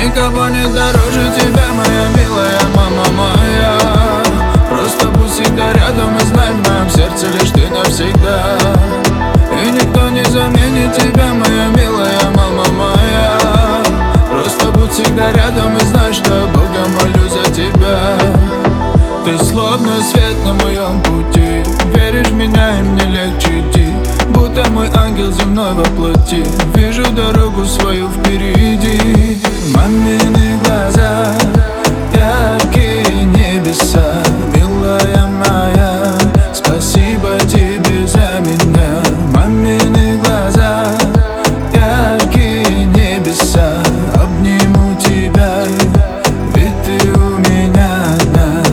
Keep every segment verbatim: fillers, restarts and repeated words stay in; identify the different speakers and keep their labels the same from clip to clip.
Speaker 1: Никого не дороже тебя, моя милая мама моя. Просто будь всегда рядом и знай, в моем сердце лишь ты навсегда. И никто не заменит тебя, моя милая мама моя. Просто будь всегда рядом и знай, что Бога молю за тебя. Ты словно свет на моем пути, веришь в меня и мне легче идти, будто мой ангел земной во плоти. Вижу дорогу свою впереди. Мамины глаза, яркие небеса, милая моя, спасибо тебе за меня. Мамины глаза, яркие небеса, обниму тебя, ведь ты у меня одна.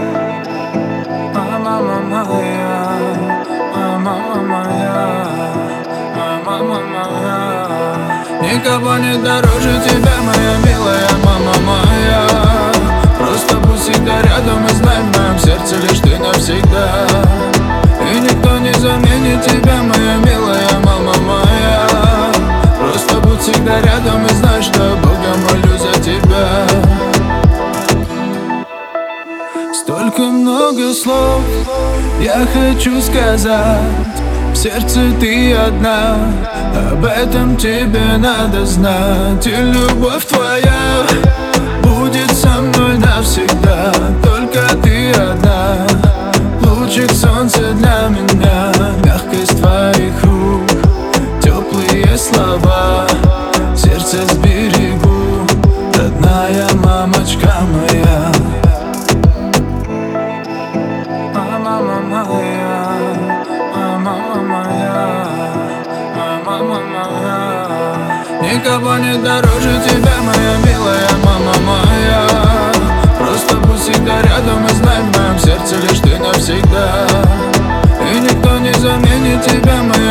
Speaker 1: Мама моя, мама моя, мама моя. Никого не дороже тебя, моя милая мама моя. Просто будь всегда рядом и знай, в моем сердце лишь ты навсегда. И никто не заменит тебя, моя милая мама моя. Просто будь всегда рядом и знай, что Бога молю за тебя. Столько много слов я хочу сказать, в сердце ты одна, об этом тебе надо знать. И любовь твоя будет со мной навсегда, только ты одна, лучик солнца для меня. Мягкость твоих рук, теплые слова, сердце сберегу, родная мамочка моя. Мама моя, мама моя, мама моя. Никого не дороже тебя, моя милая мама моя. Просто будь всегда рядом и знай, в моем сердце лишь ты навсегда. И никто не заменит тебя, моя